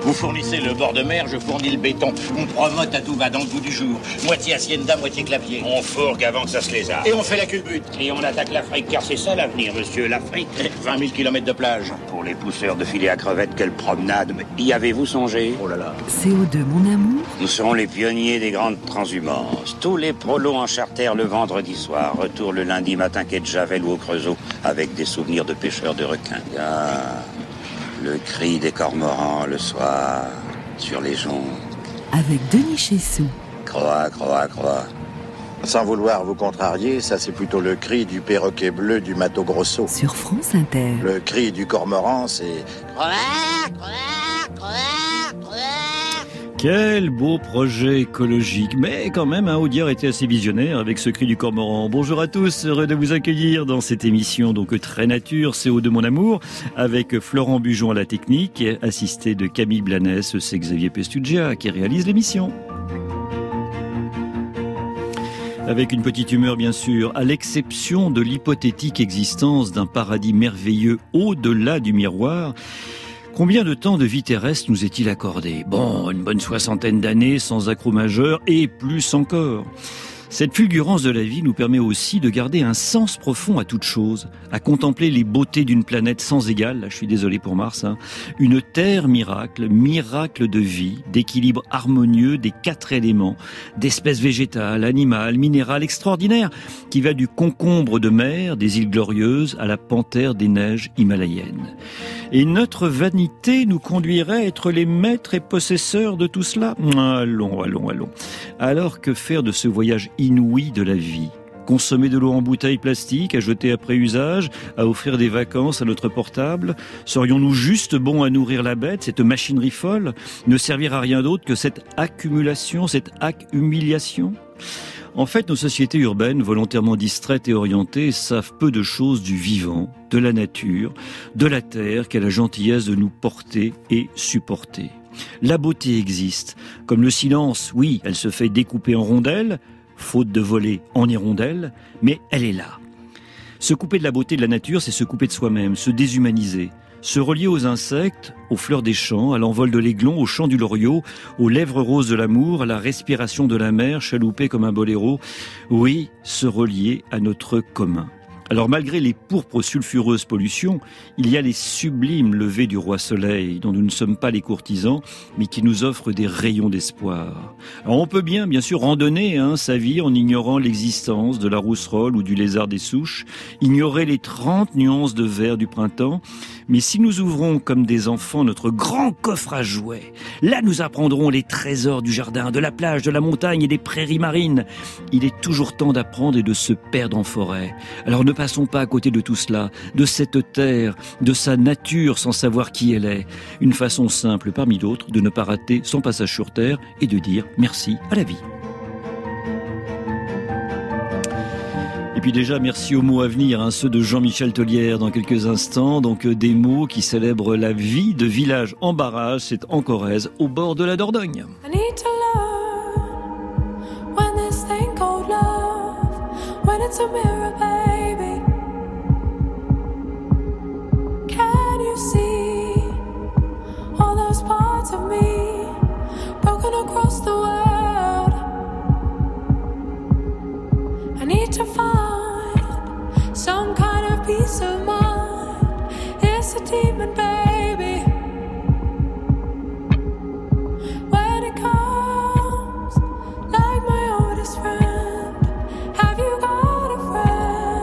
Vous fournissez le bord de mer, je fournis le béton. On promote à tout va dans le goût du jour. Moitié hacienda, moitié clapier. On fourgue avant que ça se lézarde. Et on fait la culbute. Et on attaque l'Afrique, car c'est ça l'avenir, monsieur. L'Afrique, 20 000 km de plage. Pour les pousseurs de filets à crevettes, quelle promenade. Mais y avez-vous songé? Oh là là. CO2, mon amour. Nous serons les pionniers des grandes transhumances. Tous les prolos en charter le vendredi soir. Retour le lundi matin quai de Javel ou au Creusot, avec des souvenirs de pêcheurs de requins. Ah, le cri des cormorans le soir, sur les joncs. Avec Denis Chessou. Croix, croix, croix. Sans vouloir vous contrarier, ça c'est plutôt le cri du perroquet bleu du Mato Grosso. Sur France Inter. Le cri du cormoran, c'est... Quel beau projet écologique. Mais quand même, Audiard était assez visionnaire avec ce cri du cormoran. Bonjour à tous, heureux de vous accueillir dans cette émission donc Très Nature, CO2 mon amour, avec Florent Bujon à la technique, assisté de Camille Blanes, c'est Xavier Pestugia qui réalise l'émission. Avec une petite humeur bien sûr, à l'exception de l'hypothétique existence d'un paradis merveilleux au-delà du miroir. Combien de temps de vie terrestre nous est-il accordé? Bon, une bonne 60aine d'années sans accroc majeur et plus encore. Cette fulgurance de la vie nous permet aussi de garder un sens profond à toute chose, à contempler les beautés d'une planète sans égale, là je suis désolé pour Mars, une terre miracle, miracle de vie, d'équilibre harmonieux des 4 éléments, d'espèces végétales, animales, minérales extraordinaires, qui va du concombre de mer, des îles Glorieuses, à la panthère des neiges himalayennes. Et notre vanité nous conduirait à être les maîtres et possesseurs de tout cela? Allons. Alors que faire de ce voyage inouï de la vie? Consommer de l'eau en bouteille plastique, à jeter après usage, à offrir des vacances à notre portable? Serions-nous juste bons à nourrir la bête, cette machinerie folle? Ne servir à rien d'autre que cette accumulation, cette humiliation? En fait, nos sociétés urbaines, volontairement distraites et orientées, savent peu de choses du vivant, de la nature, de la terre qu'elle a gentillesse de nous porter et supporter. La beauté existe. Comme le silence, oui, elle se fait découper en rondelles, faute de voler en hirondelles, mais elle est là. Se couper de la beauté de la nature, c'est se couper de soi-même, se déshumaniser. Se relier aux insectes, aux fleurs des champs, à l'envol de l'aiglon, au chant du loriot, aux lèvres roses de l'amour, à la respiration de la mer, chaloupée comme un boléro. Oui, se relier à notre commun. Alors malgré les pourpres sulfureuses pollutions, il y a les sublimes levées du roi soleil, dont nous ne sommes pas les courtisans, mais qui nous offrent des rayons d'espoir. Alors on peut bien sûr randonner sa vie en ignorant l'existence de la rousserolle ou du lézard des souches, ignorer les 30 nuances de vert du printemps, mais si nous ouvrons comme des enfants notre grand coffre à jouets, là nous apprendrons les trésors du jardin, de la plage, de la montagne et des prairies marines. Il est toujours temps d'apprendre et de se perdre en forêt. Alors ne passons pas à côté de tout cela, de cette terre, de sa nature sans savoir qui elle est. Une façon simple parmi d'autres de ne pas rater son passage sur terre et de dire merci à la vie. Et puis déjà, merci aux mots à venir, ceux de Jean-Michel Tolière dans quelques instants. Donc des mots qui célèbrent la vie de village en barrage, c'est en Corrèze, au bord de la Dordogne. I need to learn when this thing called love, when it's a mirror, baby. Can you see all those parts of me broken across the world? I need to find some kind of peace of mind. It's a demon, baby. When it comes, like my oldest friend, have you got a friend?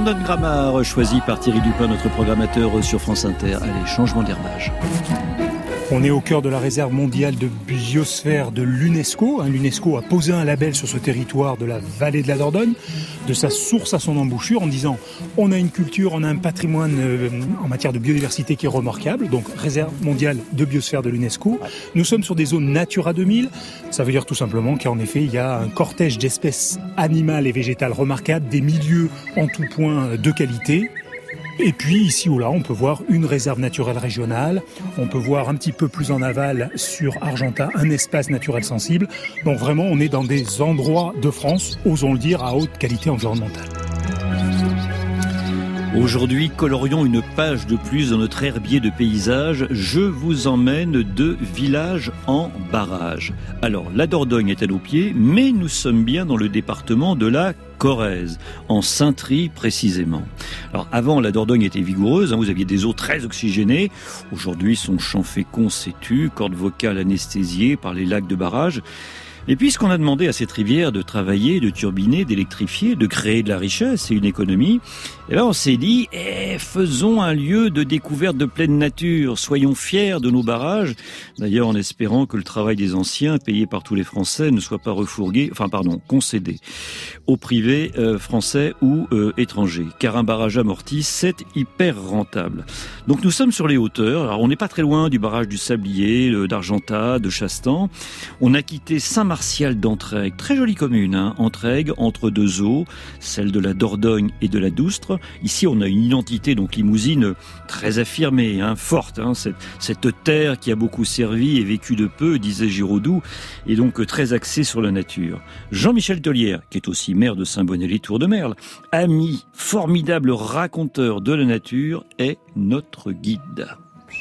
London Grammar, choisi par Thierry Dupin, notre programmateur sur France Inter. Allez, changement d'herbage. On est au cœur de la réserve mondiale de biosphère de l'UNESCO. L'UNESCO a posé un label sur ce territoire de la vallée de la Dordogne, de sa source à son embouchure, en disant on a une culture, on a un patrimoine en matière de biodiversité qui est remarquable, donc réserve mondiale de biosphère de l'UNESCO. Nous sommes sur des zones Natura 2000, ça veut dire tout simplement qu'en effet il y a un cortège d'espèces animales et végétales remarquables, des milieux en tout point de qualité. Et puis ici ou là, on peut voir une réserve naturelle régionale, on peut voir un petit peu plus en aval sur Argentat un espace naturel sensible. Donc vraiment, on est dans des endroits de France, osons le dire, à haute qualité environnementale. Aujourd'hui, colorions une page de plus dans notre herbier de paysages. Je vous emmène de village en barrage. Alors, la Dordogne est à nos pieds, mais nous sommes bien dans le département de la Corrèze, en Saintry précisément. Alors avant, la Dordogne était vigoureuse, vous aviez des eaux très oxygénées. Aujourd'hui, son champ fécond s'est tu, cordes vocales anesthésiées par les lacs de barrage. Et puisqu'on a demandé à cette rivière de travailler, de turbiner, d'électrifier, de créer de la richesse et une économie, et là on s'est dit, faisons un lieu de découverte de pleine nature, soyons fiers de nos barrages, d'ailleurs en espérant que le travail des anciens, payé par tous les Français, ne soit pas concédé aux privés français ou étrangers, car un barrage amorti, c'est hyper rentable. Donc nous sommes sur les hauteurs, alors on n'est pas très loin du barrage du Sablier, d'Argentat, de Chastan, on a quitté Saint-Martial d'Entraigues, très jolie commune, Entraigues, entre deux eaux, celle de la Dordogne et de la Doustre. Ici, on a une identité donc limousine très affirmée, forte. Cette terre qui a beaucoup servi et vécu de peu, disait Giraudoux, et donc très axée sur la nature. Jean-Michel Tolière, qui est aussi maire de Saint-Bonnet-les-Tours-de-Merle, ami, formidable raconteur de la nature, est notre guide.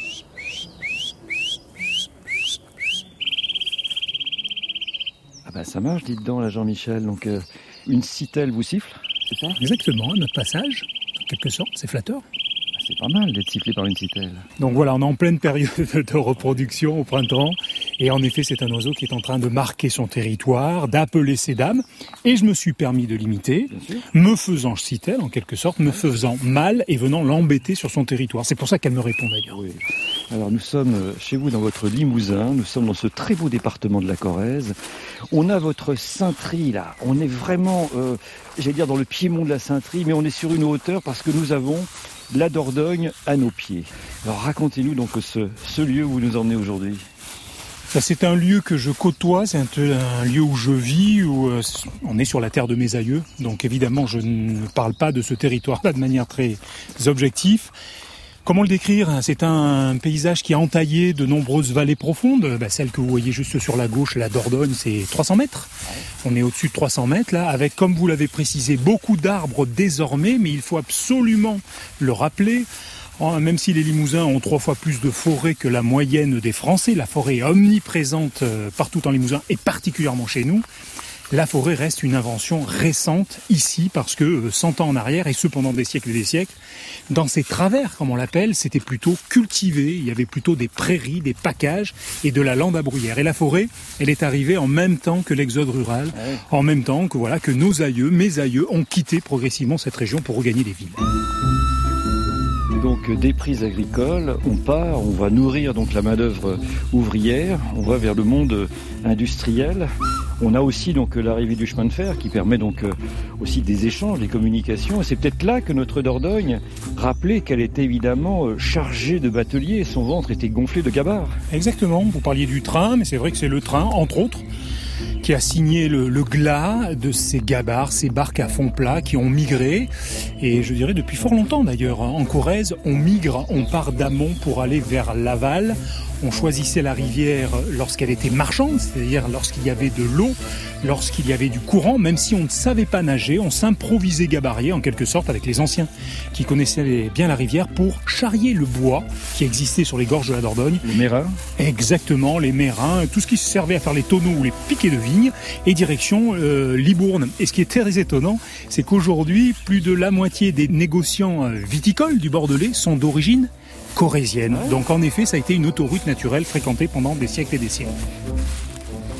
Ça marche, dites donc, là, Jean-Michel. Donc, une citelle vous siffle, c'est ça ? Exactement, notre passage, en quelque sorte, c'est flatteur. C'est pas mal d'être sifflé par une citelle. Donc voilà, on est en pleine période de reproduction au printemps. Et en effet, c'est un oiseau qui est en train de marquer son territoire, d'appeler ses dames. Et je me suis permis de l'imiter, me faisant citelle, en quelque sorte, me faisant mal et venant l'embêter sur son territoire. C'est pour ça qu'elle me répond d'ailleurs. Oui. Alors nous sommes chez vous dans votre Limousin, nous sommes dans ce très beau département de la Corrèze. On a votre Saintry là, on est vraiment, dans le piémont de la Saintry, mais on est sur une hauteur parce que nous avons la Dordogne à nos pieds. Alors racontez-nous donc ce lieu où vous nous emmenez aujourd'hui. C'est un lieu que je côtoie, c'est un lieu où je vis, où on est sur la terre de mes aïeux. Donc évidemment, je ne parle pas de ce territoire-là de manière très objective. Comment le décrire ? C'est un paysage qui est entaillé de nombreuses vallées profondes. Celle que vous voyez juste sur la gauche, la Dordogne, c'est 300 mètres. On est au-dessus de 300 mètres, là, avec, comme vous l'avez précisé, beaucoup d'arbres désormais, mais il faut absolument le rappeler. Même si les Limousins ont 3 fois plus de forêt que la moyenne des Français, la forêt est omniprésente partout en Limousin et particulièrement chez nous. La forêt reste une invention récente ici parce que 100 ans en arrière, et ce pendant des siècles et des siècles, dans ces travers, comme on l'appelle, c'était plutôt cultivé. Il y avait plutôt des prairies, des packages et de la lande à bruyère. Et la forêt, elle est arrivée en même temps que l'exode rural, en même temps que nos aïeux, mes aïeux, ont quitté progressivement cette région pour regagner les villes. Donc des prises agricoles, on part, on va nourrir donc la main-d'œuvre ouvrière, on va vers le monde industriel. On a aussi donc l'arrivée du chemin de fer qui permet donc aussi des échanges, des communications. Et c'est peut-être là que notre Dordogne rappelait qu'elle était évidemment chargée de bateliers. Son ventre était gonflé de gabarres. Exactement, vous parliez du train, mais c'est vrai que c'est le train, entre autres, qui a signé le glas de ces gabarres, ces barques à fond plat qui ont migré. Et je dirais depuis fort longtemps d'ailleurs. En Corrèze, on migre, on part d'amont pour aller vers l'aval. On choisissait la rivière lorsqu'elle était marchande, c'est-à-dire lorsqu'il y avait de l'eau, lorsqu'il y avait du courant, même si on ne savait pas nager, on s'improvisait gabarier en quelque sorte avec les anciens qui connaissaient bien la rivière pour charrier le bois qui existait sur les gorges de la Dordogne. Les mérins ? Exactement, les mérins, tout ce qui servait à faire les tonneaux ou les piquets de vigne et direction Libourne. Et ce qui est très étonnant, c'est qu'aujourd'hui, plus de la moitié des négociants viticoles du Bordelais sont d'origine corrézienne. Donc en effet, ça a été une autoroute naturelle fréquentée pendant des siècles et des siècles.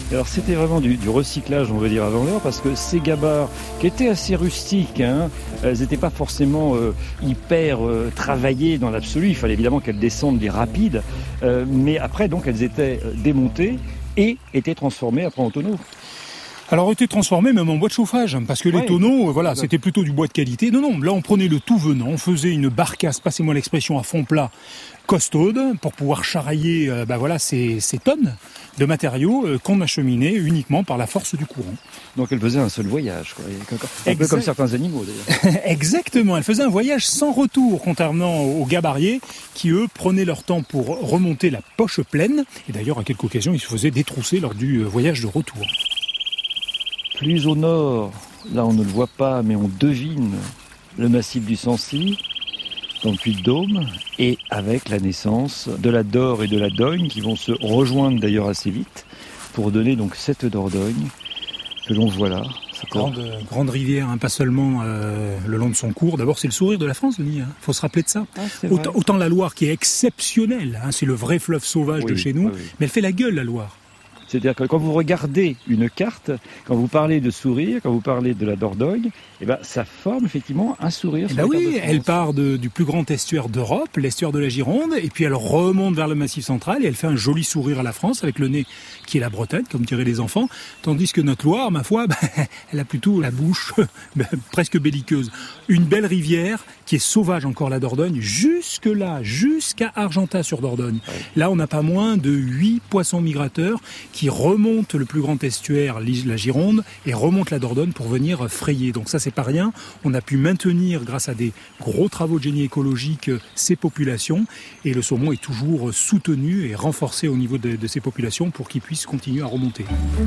Alors c'était vraiment du recyclage, on va dire, avant l'heure, parce que ces gabarres, qui étaient assez rustiques, elles n'étaient pas forcément hyper travaillées dans l'absolu. Il fallait évidemment qu'elles descendent des rapides, mais après, donc, elles étaient démontées et étaient transformées après en tonneaux. Alors, été transformé même en bois de chauffage, parce que les tonneaux, c'était plutôt du bois de qualité. Non, là, on prenait le tout venant, on faisait une barcasse, passez-moi l'expression, à fond plat, costaude, pour pouvoir charrier, ces tonnes de matériaux qu'on acheminait uniquement par la force du courant. Donc, elle faisait un seul voyage, quoi. Un peu comme certains animaux, d'ailleurs. Exactement, elle faisait un voyage sans retour, contrairement aux gabariers, qui, eux, prenaient leur temps pour remonter la poche pleine. Et d'ailleurs, à quelques occasions, ils se faisaient détrousser lors du voyage de retour. Plus au nord, là on ne le voit pas, mais on devine le massif du Sancy, dans le Puy-de-Dôme, et avec la naissance de la Dore et de la Dogne, qui vont se rejoindre d'ailleurs assez vite, pour donner donc cette Dordogne que l'on voit là. Grande rivière, pas seulement le long de son cours. D'abord, c'est le sourire de la France, Denis. Faut se rappeler de ça. Autant la Loire qui est exceptionnelle, c'est le vrai fleuve sauvage de chez nous, mais elle fait la gueule, la Loire. C'est-à-dire que quand vous regardez une carte, quand vous parlez de sourire, quand vous parlez de la Dordogne, ça forme effectivement un sourire. Elle part du plus grand estuaire d'Europe, l'estuaire de la Gironde, et puis elle remonte vers le Massif central et elle fait un joli sourire à la France avec le nez qui est la Bretagne, comme diraient les enfants, tandis que notre Loire, ma foi, elle a plutôt la bouche presque belliqueuse. Une belle rivière qui est sauvage encore, la Dordogne, jusque-là, jusqu'à Argentat-sur-Dordogne. Ouais. Là, on n'a pas moins de 8 poissons migrateurs qui remontent le plus grand estuaire, la Gironde, et remontent la Dordogne pour venir frayer. Donc ça, c'est pas rien. On a pu maintenir, grâce à des gros travaux de génie écologique, ces populations, et le saumon est toujours soutenu et renforcé au niveau de ces populations pour qu'ils puissent continuer à remonter.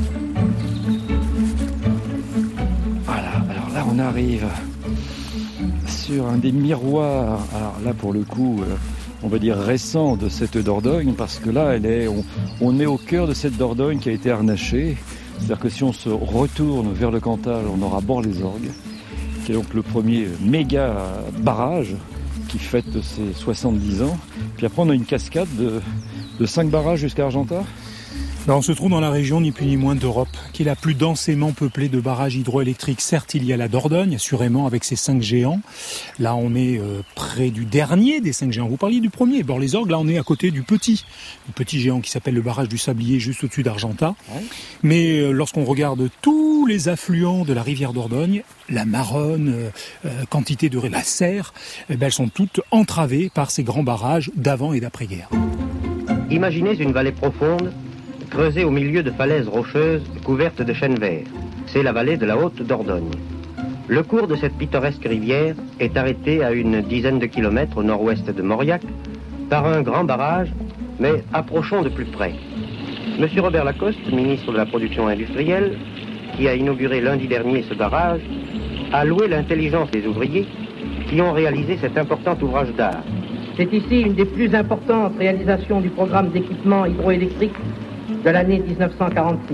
Voilà, alors là, on arrive sur un des miroirs, alors là, pour le coup... on va dire récent de cette Dordogne, parce que là, on est au cœur de cette Dordogne qui a été harnachée. C'est-à-dire que si on se retourne vers le Cantal, on aura Bord-les-Orgues, qui est donc le premier méga barrage qui fête ses 70 ans. Puis après, on a une cascade de 5 barrages jusqu'à Argentat. Alors on se trouve dans la région ni plus ni moins d'Europe, qui est la plus densément peuplée de barrages hydroélectriques. Certes, il y a la Dordogne, assurément, avec ses 5 géants. Là, on est près du dernier des 5 géants. Vous parliez du premier, Bord-les-Orgues. Là, on est à côté du petit géant qui s'appelle le barrage du Sablier, juste au-dessus d'Argentat. Ouais. Mais lorsqu'on regarde tous les affluents de la rivière Dordogne, la Maronne, quantité de la Serre, elles sont toutes entravées par ces grands barrages d'avant et d'après-guerre. Imaginez une vallée profonde, creusée au milieu de falaises rocheuses couvertes de chênes verts. C'est la vallée de la Haute Dordogne. Le cours de cette pittoresque rivière est arrêté à une dizaine de kilomètres au nord-ouest de Mauriac par un grand barrage, mais approchons de plus près. Monsieur Robert Lacoste, ministre de la Production industrielle, qui a inauguré lundi dernier ce barrage, a loué l'intelligence des ouvriers qui ont réalisé cet important ouvrage d'art. C'est ici une des plus importantes réalisations du programme d'équipement hydroélectrique de l'année 1946.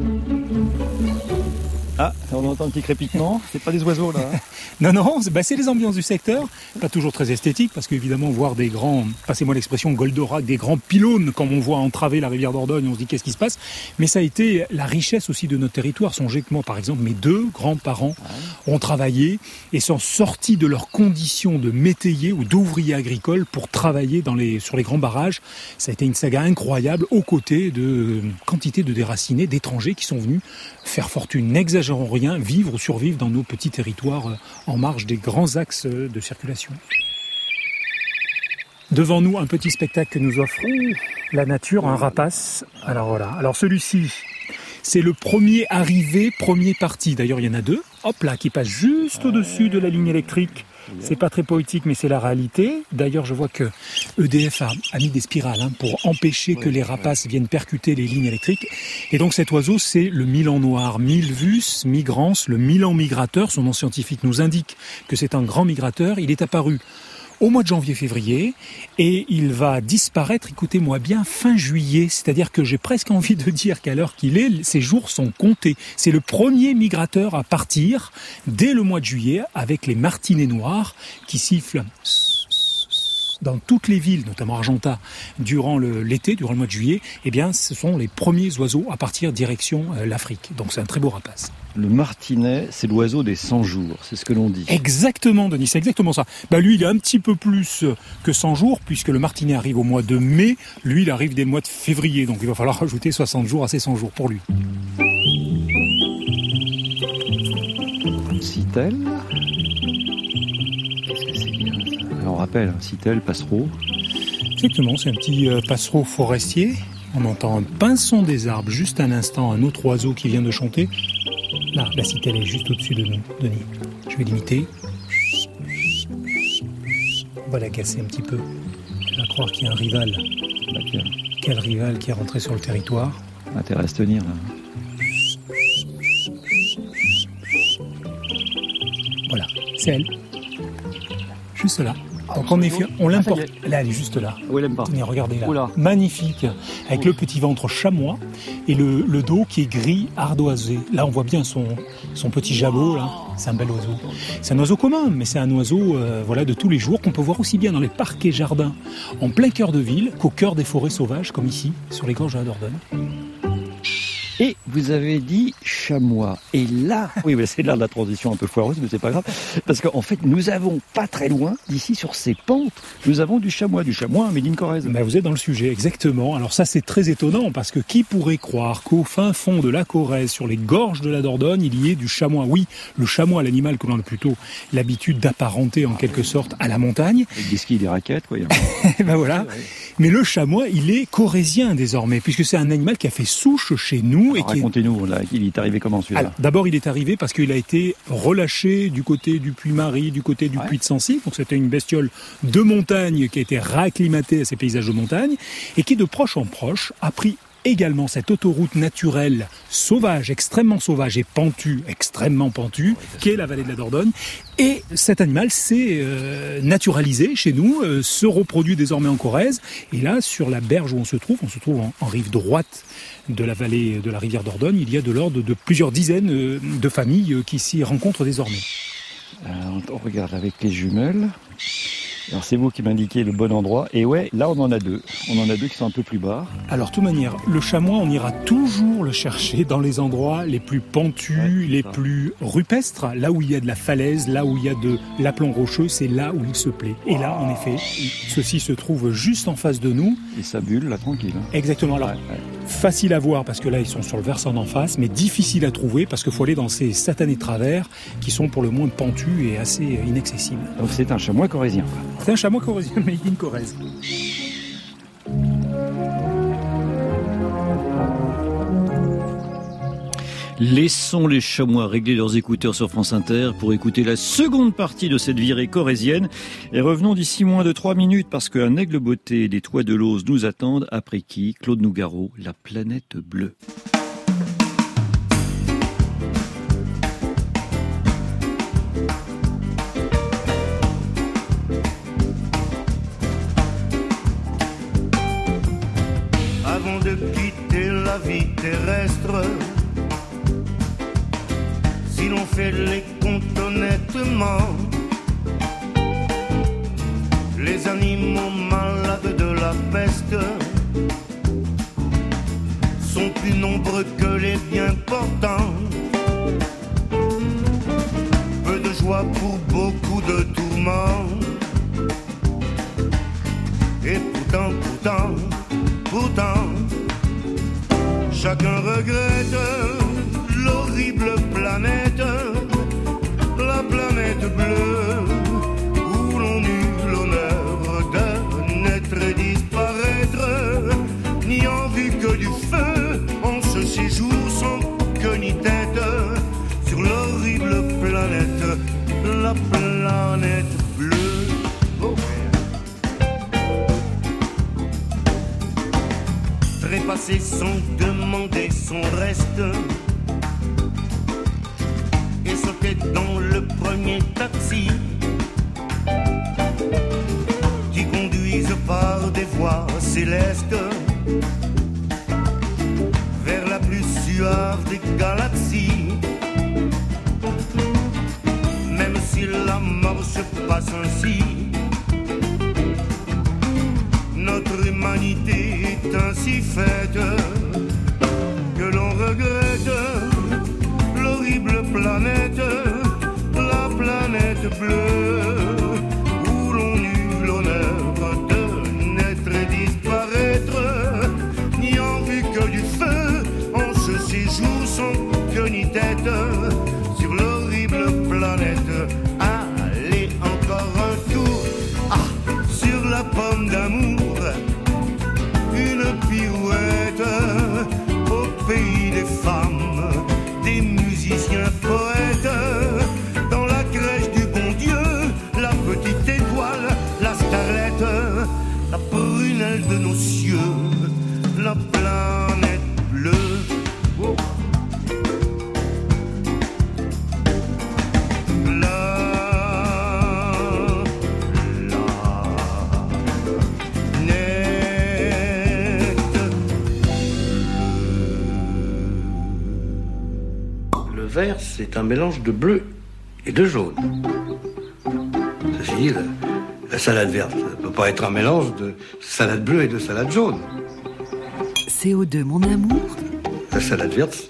Ah, on entend un petit crépitement, c'est pas des oiseaux là. Non, c'est les ambiances du secteur, pas toujours très esthétiques, parce qu'évidemment voir des grands, passez-moi l'expression Goldorak, des grands pylônes, comme on voit entraver la rivière Dordogne, on se dit qu'est-ce qui se passe, mais ça a été la richesse aussi de notre territoire. Songez que moi, par exemple, mes 2 grands-parents ont travaillé et sont sortis de leurs conditions de métayers ou d'ouvriers agricoles pour travailler sur les grands barrages. Ça a été une saga incroyable, aux côtés de quantité de déracinés, d'étrangers qui sont venus faire fortune, n'exagérons rien, vivre ou survivre dans nos petits territoires en marge des grands axes de circulation. Devant nous, un petit spectacle que nous offre la nature, un rapace. Alors voilà, celui-ci, c'est le premier arrivé, premier parti. D'ailleurs, il y en a 2, hop là, qui passent juste au-dessus de la ligne électrique. C'est pas très poétique, mais c'est la réalité. D'ailleurs, je vois que EDF a mis des spirales pour empêcher que les rapaces viennent percuter les lignes électriques. Et donc cet oiseau, c'est le milan noir, Milvus migrans, le milan migrateur. Son nom scientifique nous indique que c'est un grand migrateur. Il est apparu au mois de janvier-février, et il va disparaître, écoutez-moi bien, fin juillet. C'est-à-dire que j'ai presque envie de dire qu'à l'heure qu'il est, ses jours sont comptés. C'est le premier migrateur à partir dès le mois de juillet, avec les martinets noirs qui sifflent dans toutes les villes, notamment Argenta, durant l'été, durant le mois de juillet, eh bien, ce sont les premiers oiseaux à partir direction l'Afrique. Donc c'est un très beau rapace. Le martinet, c'est l'oiseau des 100 jours, c'est ce que l'on dit. Exactement, Denis, c'est exactement ça. Lui, il est un petit peu plus que 100 jours, puisque le martinet arrive au mois de mai. Lui, il arrive dès le mois de février, donc il va falloir rajouter 60 jours à ces 100 jours pour lui. Citel. Qu'est-ce que c'est bien ça ? Alors, on rappelle, citel, passereau. Exactement, c'est un petit passereau forestier. On entend un pincement des arbres, juste un instant, un autre oiseau qui vient de chanter. Là, la citelle est juste au-dessus de nous, Denis. Je vais l'imiter. On va la casser un petit peu. On va croire qu'il y a un rival. Quel rival qui est rentré sur le territoire ? Intérêt à se tenir, là. Voilà, c'est elle. Juste là. Donc en effet, on l'importe. Là, elle est juste là. Oui, elle aime pas. Tenez, regardez là. Oula. Magnifique. Avec le petit ventre chamois et le dos qui est gris ardoisé. Là, on voit bien son petit jabot, là. C'est un bel oiseau. C'est un oiseau commun, mais c'est un oiseau de tous les jours qu'on peut voir aussi bien dans les parcs et jardins en plein cœur de ville qu'au cœur des forêts sauvages, comme ici, sur les gorges de la Dordogne. Et vous avez dit chamois. Et là, oui, c'est là la transition un peu foireuse, mais c'est pas grave. Parce qu'en fait, nous avons pas très loin, d'ici sur ces pentes, nous avons du chamois made in Corrèze. Vous êtes dans le sujet, exactement. Alors ça, c'est très étonnant, parce que qui pourrait croire qu'au fin fond de la Corrèze, sur les gorges de la Dordogne, il y ait du chamois. Oui, le chamois, l'animal que l'on a plutôt l'habitude d'apparenter en quelque sorte à la montagne. Avec des skis, des raquettes, quoi. Voilà. Mais le chamois, il est corrézien désormais, puisque c'est un animal qui a fait souche chez nous. Alors, racontez-nous, là, il est arrivé comment celui-là ? Alors, d'abord, il est arrivé parce qu'il a été relâché du côté du Puy-Marie, du côté du Puy de Sancy. Donc c'était une bestiole de montagne qui a été réacclimatée à ces paysages de montagne et qui, de proche en proche, a pris également cette autoroute naturelle sauvage, extrêmement sauvage et pentue, extrêmement pentue, qui est la vallée de la Dordogne. Et cet animal s'est naturalisé chez nous, se reproduit désormais en Corrèze. Et là, sur la berge où on se trouve en rive droite de la vallée de la rivière Dordogne, il y a de l'ordre de plusieurs dizaines de familles qui s'y rencontrent désormais. On regarde avec les jumelles. Alors c'est vous qui m'indiquez le bon endroit. Et ouais, là on en a deux. On en a deux qui sont un peu plus bas. Alors de toute manière, le chamois, on ira toujours le chercher dans les endroits les plus pentus, les plus rupestres, là où il y a de la falaise, là où il y a de l'aplomb rocheux, c'est là où il se plaît. Et là, en effet, ceci se trouve juste en face de nous. Et ça bulle là tranquille. Exactement. Alors, facile à voir parce que là, ils sont sur le versant d'en face, mais difficile à trouver parce qu'il faut aller dans ces satanés travers qui sont pour le moins pentus et assez inaccessibles. Donc c'est un chamois corrézien. C'est un chamois corrézien, made in Corrèze. Laissons les chamois régler leurs écouteurs sur France Inter pour écouter la seconde partie de cette virée corrézienne. Et revenons d'ici moins de 3 minutes parce qu'un aigle botté des toits de l'Auze nous attendent, après qui Claude Nougaro, la planète bleue. Avant de quitter la vie terrestre, si l'on fait les comptes honnêtement, les animaux malades de la peste sont plus nombreux que les bien portants. Peu de joie pour beaucoup de tourments. Et pourtant, chacun regrette l'horrible planète, la planète bleue, où l'on eut l'honneur de naître et disparaître, n'ayant vu que du feu en ce séjour sans queue ni tête, sur l'horrible planète, la planète bleue. Oh. Trépasser sans demander son reste et sauter dans le premier taxi qui conduisent par des voies célestes vers la plus suave des galaxies. Même si la mort se passe ainsi, notre humanité est ainsi faite que l'on regrette l'horrible planète, la planète bleue, où l'on eut l'honneur de naître et disparaître, n'ayant vu que du feu en ce séjour sans queue ni tête, sur l'horrible planète. Allez, encore un tour, sur la pomme d'amour, une pirouette au pays des femmes, des musiciens poètes, dans la crèche du bon Dieu, la petite étoile, la starlette, la prunelle de nos cieux, la planète bleue. Oh. Le vert, c'est un mélange de bleu et de jaune. Ceci dit, la salade verte ne peut pas être un mélange de salade bleue et de salade jaune. CO2, mon amour. La salade verte,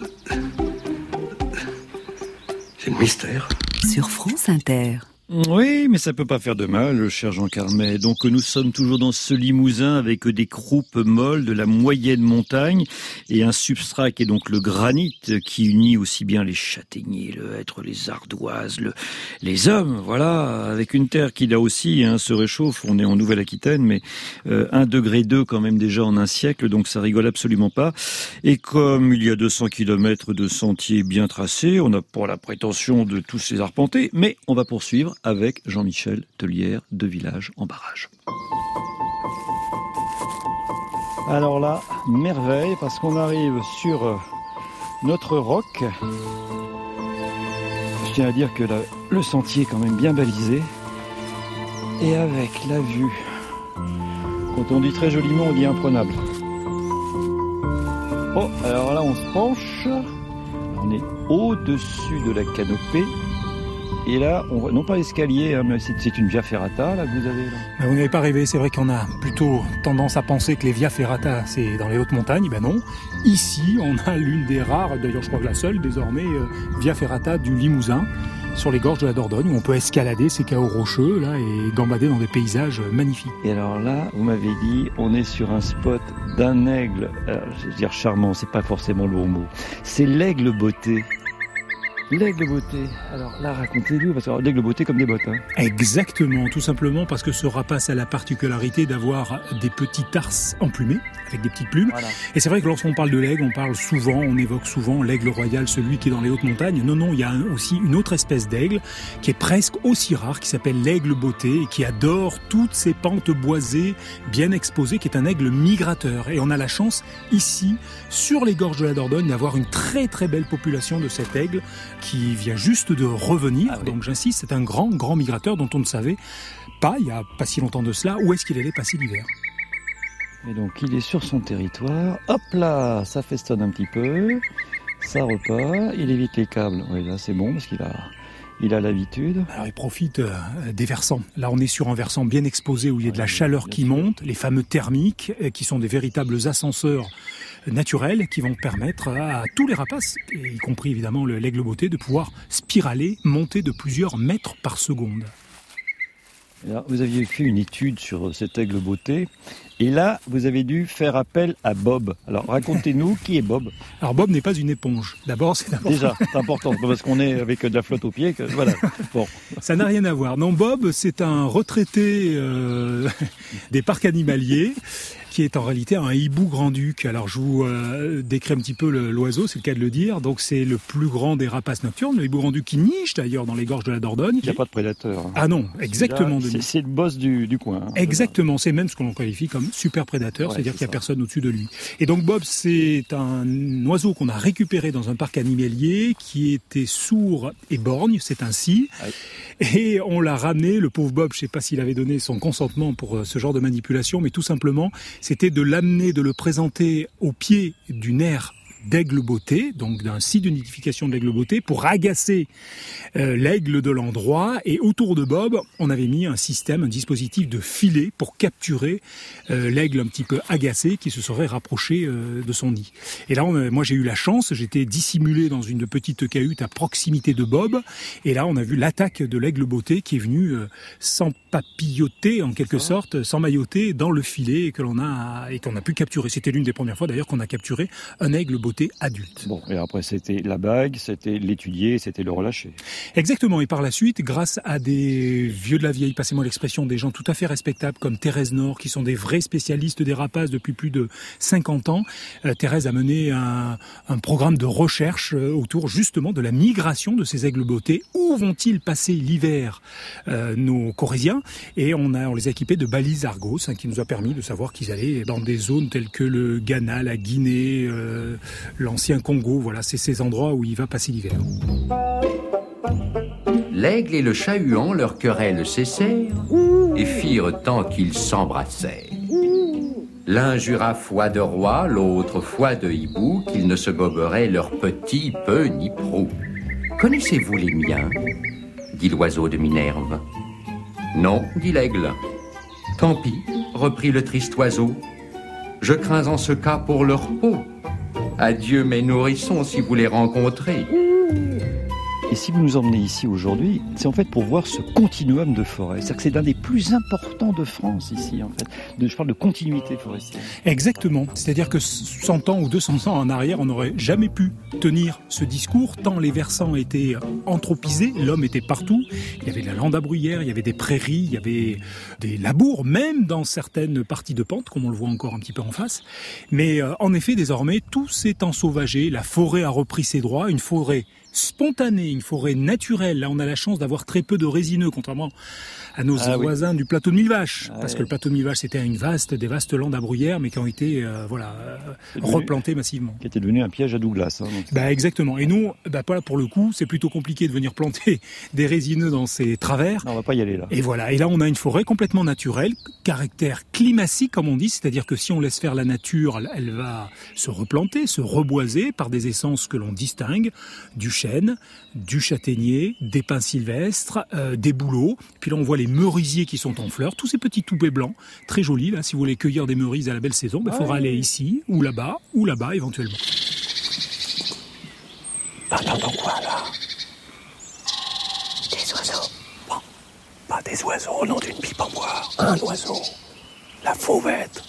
c'est le mystère. Sur France Inter. Oui, mais ça peut pas faire de mal, cher Jean Carmet. Donc nous sommes toujours dans ce Limousin avec des croupes molles de la moyenne montagne et un substrat qui est donc le granit qui unit aussi bien les châtaigniers, le hêtre, les ardoises, les hommes, voilà, avec une terre qui là aussi se réchauffe. On est en Nouvelle-Aquitaine, mais 1,2 degré quand même déjà en un siècle, donc ça rigole absolument pas. Et comme il y a 200 kilomètres de sentiers bien tracés, on n'a pas la prétention de tous les arpenter, mais on va poursuivre avec Jean-Michel Tellière de Village en Barrage. Alors là, merveille, parce qu'on arrive sur notre roc. Je tiens à dire que le sentier est quand même bien balisé. Et avec la vue, quand on dit très joliment, on dit imprenable. Oh, alors là on se penche. On est au-dessus de la canopée. Et là, non pas l'escalier, mais c'est une via ferrata là, que vous avez là. Vous n'avez pas rêvé, c'est vrai qu'on a plutôt tendance à penser que les via ferrata, c'est dans les hautes montagnes. Ben non, ici, on a l'une des rares, d'ailleurs je crois que la seule désormais, via ferrata du Limousin, sur les gorges de la Dordogne, où on peut escalader ces chaos rocheux là, et gambader dans des paysages magnifiques. Et alors là, vous m'avez dit, on est sur un spot d'un aigle, je veux dire charmant, c'est pas forcément le bon mot, c'est l'aigle beauté. L'aigle beauté. Alors là, racontez-nous, parce que l'aigle beauté comme des bottes. Exactement, tout simplement parce que ce rapace a la particularité d'avoir des petits tarses emplumés, avec des petites plumes. Voilà. Et c'est vrai que lorsqu'on parle de l'aigle, on évoque souvent l'aigle royal, celui qui est dans les hautes montagnes. Non, il y a aussi une autre espèce d'aigle qui est presque aussi rare, qui s'appelle l'aigle beauté, et qui adore toutes ces pentes boisées bien exposées, qui est un aigle migrateur. Et on a la chance, ici, sur les gorges de la Dordogne, d'avoir une très très belle population de cet aigle, qui vient juste de revenir. Ah oui. Donc j'insiste, c'est un grand migrateur dont on ne savait pas, il n'y a pas si longtemps de cela, où est-ce qu'il allait passer l'hiver. Et donc il est sur son territoire, hop là, ça festonne un petit peu, ça repart, il évite les câbles. Oui, là c'est bon parce qu'il a l'habitude. Alors il profite des versants. Là on est sur un versant bien exposé où il y a de la chaleur qui monte, les fameux thermiques qui sont des véritables ascenseurs naturels qui vont permettre à tous les rapaces, y compris évidemment l'aigle beauté, de pouvoir spiraler, monter de plusieurs mètres par seconde. Alors, vous aviez fait une étude sur cet aigle beauté, et là, vous avez dû faire appel à Bob. Alors, racontez-nous, qui est Bob ? Alors, Bob n'est pas une éponge. D'abord, c'est important. Déjà, c'est important, parce qu'on est avec de la flotte aux pieds, voilà. Bon. Ça n'a rien à voir. Non, Bob, c'est un retraité des parcs animaliers, qui est en réalité un hibou grand-duc. Alors je vous décris un petit peu l'oiseau, c'est le cas de le dire. Donc c'est le plus grand des rapaces nocturnes, le hibou grand-duc qui niche d'ailleurs dans les gorges de la Dordogne. Il n'y a pas de prédateur. Ah non, exactement. C'est le boss du coin. Exactement, c'est même ce qu'on qualifie comme super prédateur, c'est-à-dire qu'il n'y a personne au-dessus de lui. Et donc Bob, c'est un oiseau qu'on a récupéré dans un parc animalier qui était sourd et borgne, c'est ainsi. Oui. Et on l'a ramené, le pauvre Bob, je ne sais pas s'il avait donné son consentement pour ce genre de manipulation, mais tout simplement, c'était de l'amener, de le présenter au pied d'une aire d'aigle-beauté, donc d'un site de nidification de l'aigle-beauté, pour agacer l'aigle de l'endroit. Et autour de Bob, on avait mis un dispositif de filet pour capturer l'aigle un petit peu agacé qui se serait rapproché de son nid. Et là, moi j'ai eu la chance, j'étais dissimulé dans une petite cahute à proximité de Bob, et là on a vu l'attaque de l'aigle-beauté qui est venu s'empapilloter en quelque sorte, s'emmailloter dans le filet et qu'on a pu capturer. C'était l'une des premières fois d'ailleurs qu'on a capturé un aigle-beauté adulte. Bon, et après c'était la bague, c'était l'étudier, c'était le relâcher. Exactement, et par la suite, grâce à des vieux de la vieille, passez-moi l'expression, des gens tout à fait respectables comme Thérèse Nord, qui sont des vrais spécialistes des rapaces depuis plus de 50 ans, Thérèse a mené un programme de recherche autour justement de la migration de ces aigles-beautés. Où vont-ils passer l'hiver, nos corésiens? Et on les a équipés de balises Argos, qui nous a permis de savoir qu'ils allaient dans des zones telles que le Ghana, la Guinée, l'ancien Congo. Voilà, c'est ces endroits où il va passer l'hiver. L'aigle et le chat-huant leur querelle cessèrent et firent tant qu'ils s'embrassèrent. L'un jura foi de roi, l'autre foi de hibou, qu'ils ne se goberaient leur petit peu ni prou. « Connaissez-vous les miens ?» dit l'oiseau de Minerve. « Non, dit l'aigle. »« Tant pis, reprit le triste oiseau. Je crains en ce cas pour leur peau. Adieu mes nourrissons si vous les rencontrez. » Et si vous nous emmenez ici aujourd'hui, c'est en fait pour voir ce continuum de forêt. C'est-à-dire que c'est l'un des plus importants de France ici, en fait. Je parle de continuité forestière. Exactement. C'est-à-dire que 100 ans ou 200 ans en arrière, on n'aurait jamais pu tenir ce discours, tant les versants étaient anthropisés, l'homme était partout. Il y avait de la lande à bruyère, il y avait des prairies, il y avait des labours, même dans certaines parties de pente, comme on le voit encore un petit peu en face. Mais en effet, désormais, tout s'est ensauvagé. La forêt a repris ses droits, une forêt spontanée, une forêt naturelle. Là, on a la chance d'avoir très peu de résineux, contrairement à nos voisins du plateau de Millevaches. Parce que le plateau de Millevaches, c'était des vastes landes à bruyère, mais qui ont été replantées massivement. Qui était devenu un piège à Douglas. Exactement. Et nous, pour le coup, c'est plutôt compliqué de venir planter des résineux dans ces travers. Non, on va pas y aller là. Et voilà. Et là, on a une forêt complètement naturelle, caractère climatique, comme on dit, c'est-à-dire que si on laisse faire la nature, elle va se replanter, se reboiser par des essences que l'on distingue, du chêne, du châtaignier, des pins sylvestres, des bouleaux. Puis là, on voit les merisiers qui sont en fleurs, tous ces petits toupets blancs, très jolis. Là, si vous voulez cueillir des merises à la belle saison, il faudra aller ici, ou là-bas éventuellement. T'entends quoi, là? Des oiseaux. Bon, pas des oiseaux, non d'une pipe en bois. Un oiseau. La fauvette.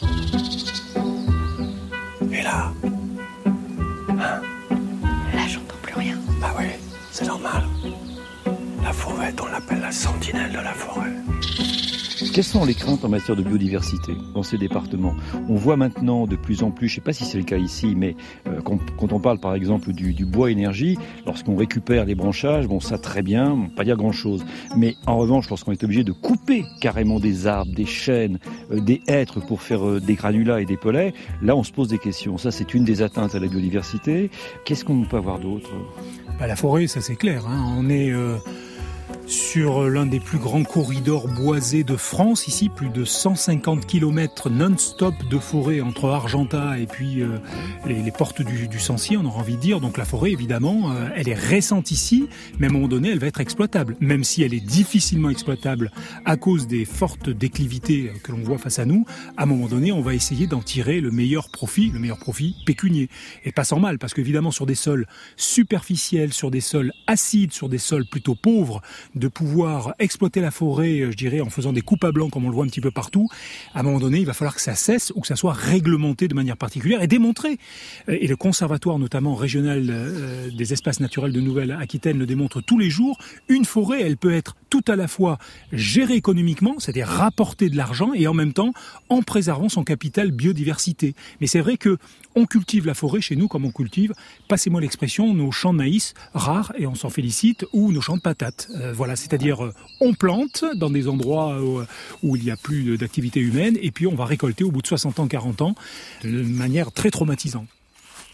Et là? Hein? Là, j'entends plus rien. Bah oui, c'est normal. La fauvette, on l'appelle la sentinelle de la forêt. Quelles sont les craintes en matière de biodiversité dans ces départements? On voit maintenant de plus en plus, je ne sais pas si c'est le cas ici, mais quand on parle par exemple du bois énergie, lorsqu'on récupère les branchages, ça très bien, on ne peut pas dire grand-chose. Mais en revanche, lorsqu'on est obligé de couper carrément des arbres, des chênes, des hêtres pour faire des granulats et des pellets, là on se pose des questions. Ça, c'est une des atteintes à la biodiversité. Qu'est-ce qu'on peut avoir d'autre? La forêt, ça c'est clair. On est sur l'un des plus grands corridors boisés de France, ici, plus de 150 km non-stop de forêt entre Argentat et puis les portes du Sancy, on aura envie de dire. Donc la forêt, évidemment, elle est récente ici, mais à un moment donné, elle va être exploitable. Même si elle est difficilement exploitable à cause des fortes déclivités que l'on voit face à nous, à un moment donné, on va essayer d'en tirer le meilleur profit pécunier. Et pas sans mal, parce qu'évidemment, sur des sols superficiels, sur des sols acides, sur des sols plutôt pauvres, de pouvoir exploiter la forêt, je dirais, en faisant des coupes à blanc comme on le voit un petit peu partout, à un moment donné, il va falloir que ça cesse ou que ça soit réglementé de manière particulière et démontré. Et le conservatoire, notamment régional des espaces naturels de Nouvelle-Aquitaine, le démontre tous les jours. Une forêt, elle peut être tout à la fois gérée économiquement, c'est-à-dire rapporter de l'argent, et en même temps en préservant son capital biodiversité. Mais c'est vrai que on cultive la forêt chez nous comme on cultive, passez-moi l'expression, nos champs de maïs rares, et on s'en félicite, ou nos champs de patates. Voilà, c'est-à-dire on plante dans des endroits où il n'y a plus d'activité humaine, et puis on va récolter au bout de 60 ans, 40 ans, de manière très traumatisante.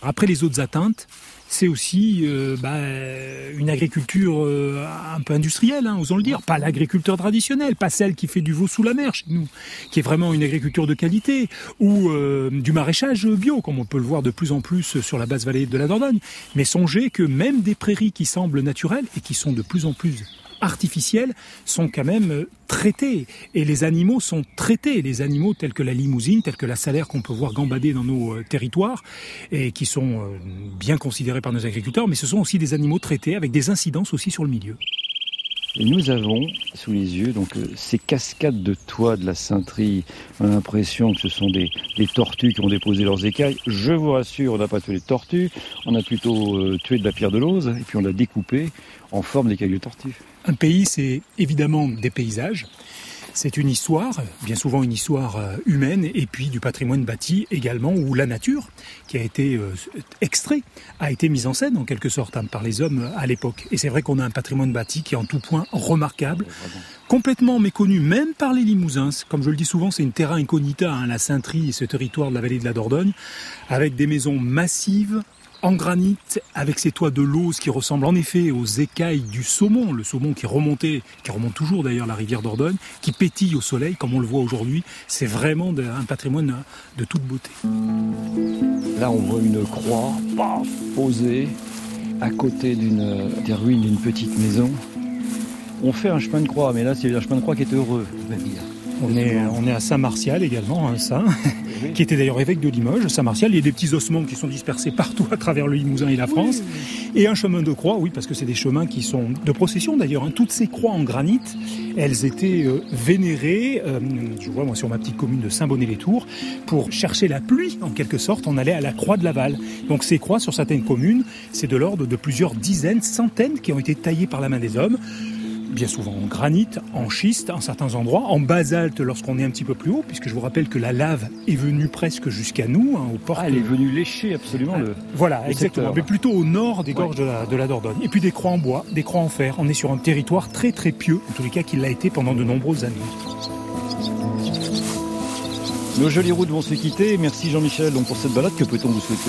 Après les autres atteintes, c'est aussi une agriculture un peu industrielle, osons le dire. Pas l'agriculteur traditionnel, pas celle qui fait du veau sous la mer chez nous, qui est vraiment une agriculture de qualité, ou du maraîchage bio, comme on peut le voir de plus en plus sur la basse vallée de la Dordogne. Mais songez que même des prairies qui semblent naturelles et qui sont de plus en plus artificielles sont quand même traités, et les animaux sont traités, les animaux tels que la limousine, tels que la salaire qu'on peut voir gambader dans nos territoires et qui sont bien considérés par nos agriculteurs, mais ce sont aussi des animaux traités avec des incidences aussi sur le milieu. Et nous avons sous les yeux ces cascades de toits de la Sainterie. On a l'impression que ce sont des tortues qui ont déposé leurs écailles. Je vous rassure, on n'a pas tué de tortues, on a plutôt tué de la pierre de l'Auze et puis on l'a découpée en forme d'écailles de tortue. Un pays, c'est évidemment des paysages. C'est une histoire, bien souvent une histoire humaine, et puis du patrimoine bâti également, où la nature, qui a été extrait, a été mise en scène en quelque sorte par les hommes à l'époque. Et c'est vrai qu'on a un patrimoine bâti qui est en tout point remarquable, complètement méconnu même par les Limousins. Comme je le dis souvent, c'est une terra incognita, la Sainterie et ce territoire de la vallée de la Dordogne, avec des maisons massives, en granit, avec ces toits de lauze qui ressemblent en effet aux écailles du saumon, le saumon qui remonte toujours d'ailleurs la rivière Dordogne, qui pétille au soleil comme on le voit aujourd'hui. C'est vraiment un patrimoine de toute beauté. Là on voit une croix posée à côté des ruines d'une petite maison. On fait un chemin de croix, mais là c'est un chemin de croix qui est heureux, on va dire. On est à Saint-Martial également, un saint, qui était d'ailleurs évêque de Limoges. Saint-Martial, il y a des petits ossements qui sont dispersés partout à travers le Limousin et la France. Et un chemin de croix, oui, parce que c'est des chemins qui sont de procession d'ailleurs. Toutes ces croix en granit, elles étaient vénérées, je vois moi sur ma petite commune de Saint-Bonnet-les-Tours, pour chercher la pluie en quelque sorte, on allait à la croix de Laval. Donc ces croix sur certaines communes, c'est de l'ordre de plusieurs dizaines, centaines qui ont été taillées par la main des hommes. Bien souvent en granit, en schiste, en certains endroits, en basalte lorsqu'on est un petit peu plus haut, puisque je vous rappelle que la lave est venue presque jusqu'à nous, aux portes. Elle est venue lécher absolument Voilà, le exactement, secteur. Mais plutôt au nord des gorges de la Dordogne. Et puis des croix en bois, des croix en fer. On est sur un territoire très très pieux, en tous les cas qu'il l'a été pendant de nombreuses années. Nos jolies routes vont se quitter. Merci Jean-Michel pour cette balade. Que peut-on vous souhaiter ?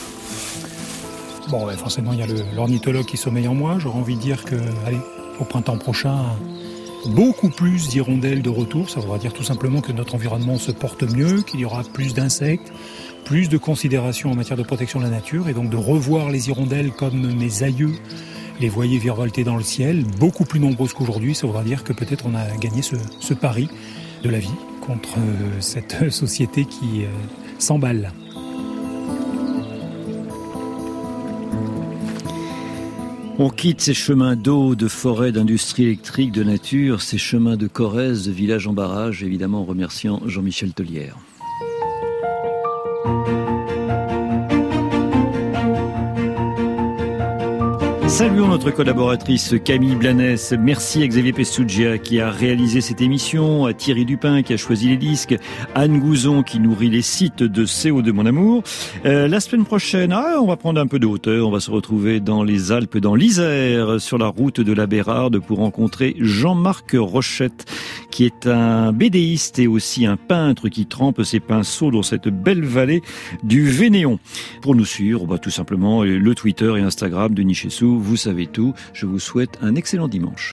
Bon, forcément, il y a l'ornithologue qui sommeille en moi. J'aurais envie de dire que, au printemps prochain, beaucoup plus d'hirondelles de retour. Ça voudra dire tout simplement que notre environnement se porte mieux, qu'il y aura plus d'insectes, plus de considération en matière de protection de la nature, et donc de revoir les hirondelles comme mes aïeux les voyaient virevolter dans le ciel, beaucoup plus nombreuses qu'aujourd'hui. Ça voudra dire que peut-être on a gagné ce pari de la vie contre cette société qui s'emballe. On quitte ces chemins d'eau, de forêt, d'industrie électrique, de nature, ces chemins de Corrèze, de village en barrage, évidemment en remerciant Jean-Michel Tellière. Saluons notre collaboratrice Camille Blanès. Merci à Xavier Pessugia qui a réalisé cette émission, à Thierry Dupin qui a choisi les disques, Anne Gouzon qui nourrit les sites de CO2 Mon Amour. La semaine prochaine, on va prendre un peu de hauteur. On va se retrouver dans les Alpes, dans l'Isère, sur la route de la Bérarde pour rencontrer Jean-Marc Rochette qui est un bédéiste et aussi un peintre qui trempe ses pinceaux dans cette belle vallée du Vénéon. Pour nous suivre, tout simplement le Twitter et Instagram de Nichessou. Vous savez tout. Je vous souhaite un excellent dimanche.